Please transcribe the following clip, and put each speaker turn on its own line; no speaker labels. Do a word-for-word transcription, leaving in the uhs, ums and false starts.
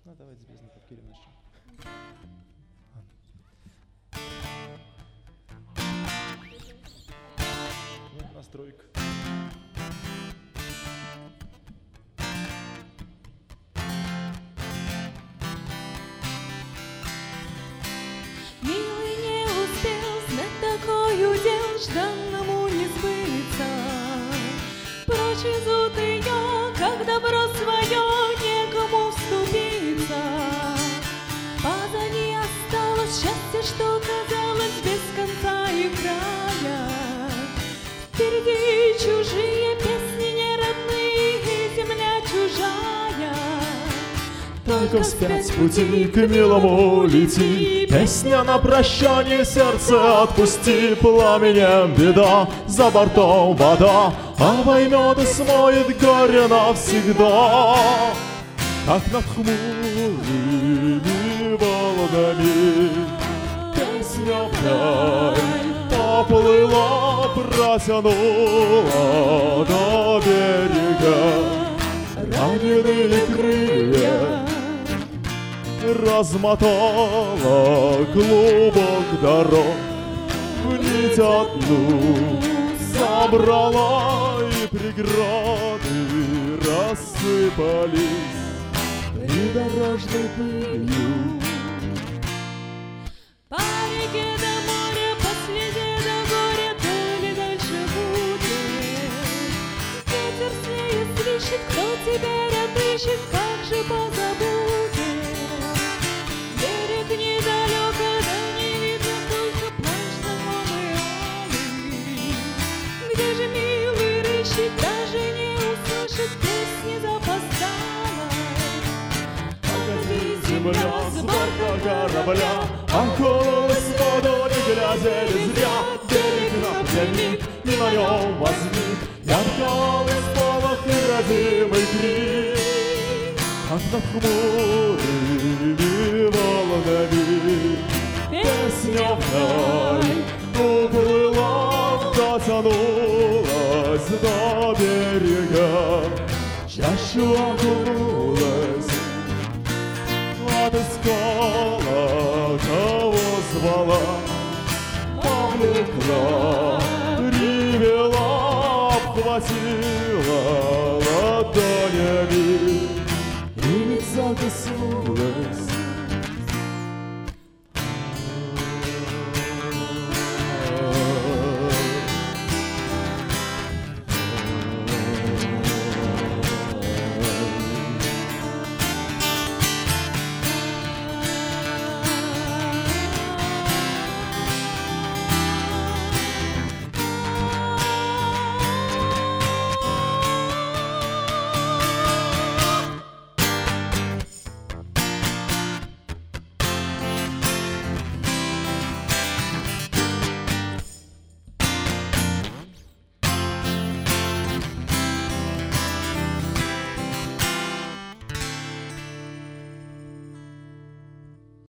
Ну, давайте с Бездной под Кирилл начнем. Вот настройка.
Милый не успел знать такой удел, жданному не сбыться. Прочь везут ее, как добро свое, некому вступиться. Позади осталось счастье, что казалось без конца и края. Впереди чужие песни, не родные, земля чужая.
Только вспять с пути к милому лети, песня на прощание, сердце отпусти. Пламенем беда, за бортом вода, а поймет и смоет горе навсегда. Как над хмурыми волнами песня вдаль поплыла, протянула до берега. Раненые крылья размотала клубок дорог, в нить одну собрала, и преграды рассыпались придорожной пылью.
По реке до моря, по слезе до горя, то ли дальше будет. Ветер с нею свищет, кто теперь отыщет, как же позабудет. Берег недалеко, да не видно только плащ знакомый алый. Где же милый рыщет, даже не услышит песни запоздалой.
Погоди, земля, с борта корабля окунулась в воду, не глядя ли зря. Берег напрямик, и на нем возник ярко-алый сполох и родимый крик. Как над хмурыми волнами песня вдаль уплыла, дотянулась до берега, чаще окунулась, отыскала, кого звала, повлекла, привела, обхватила ладонями, и лица коснулась.